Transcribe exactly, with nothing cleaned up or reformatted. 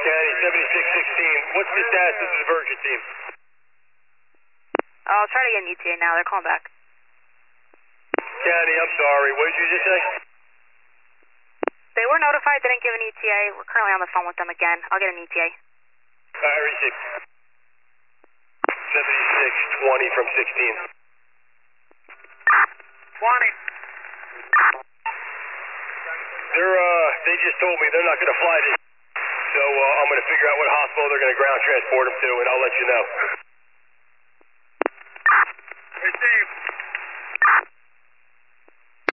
County, seventy-six sixteen. What's the status of the diversion team? I'll try to get an E T A now. They're calling back. County, I'm sorry. What did you just say? They were notified, didn't give an E T A. We're currently on the phone with them again. I'll get an E T A. I received. seventy-six twenty from sixteen. twenty. They're, uh, they just told me they're not going to fly this. So, uh, I'm going to figure out what hospital they're going to ground transport them to, and I'll let you know. Received.